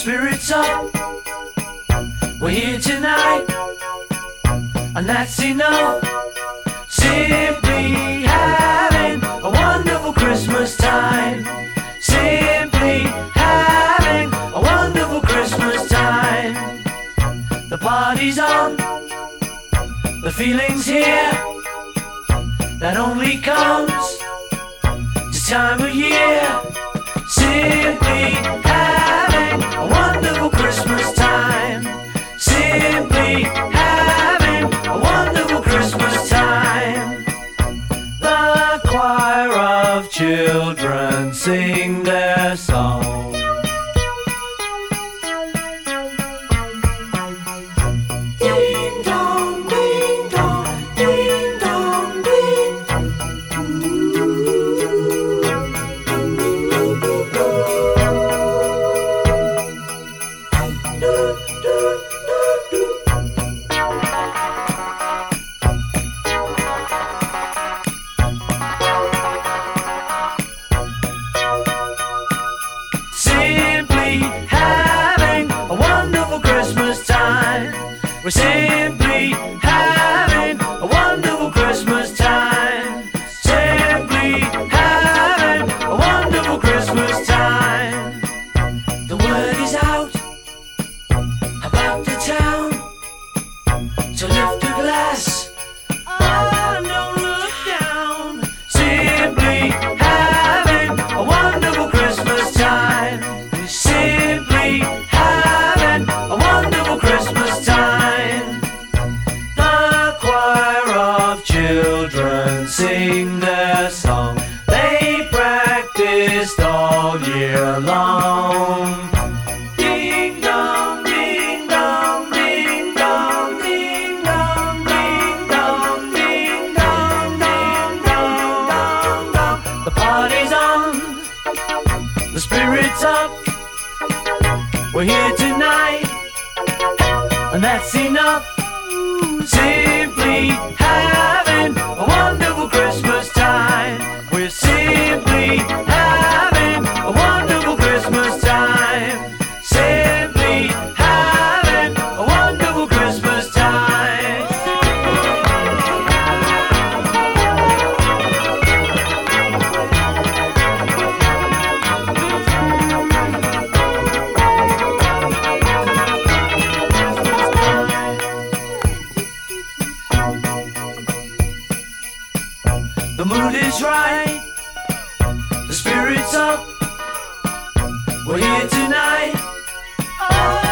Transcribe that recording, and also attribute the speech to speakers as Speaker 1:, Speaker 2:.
Speaker 1: Spirits up, we're here tonight, and that's enough. Simply having a wonderful Christmas time. Simply having a wonderful Christmas time. The party's on, the feeling's here, that only comes this time of year. Simply having a wonderful Christmas time. Simply having a wonderful Christmas time. The choir of children sing their song. Ding dong, ding dong, ding dong, ding. Simply having a wonderful Christmas time. We're simply having a wonderful Christmas time. Simply having a wonderful Christmas time. The word is out about the town to lift a glass. Oh, don't look down. Simply having a wonderful Christmas time. We're simply having a wonderful Christmas time. The choir of children sing their song. They practiced all year long. Ding dong, ding dong, ding dong, ding dong, ding dong, ding dong, ding dong, dong, dong. The party's on, the spirit's up. We're here tonight, and that's enough. Simply having a wonderful Christmas time. We're simply having a wonderful Christmas time. Simply having a wonderful Christmas time. The mood is right, the spirit's up. We're here tonight. Oh.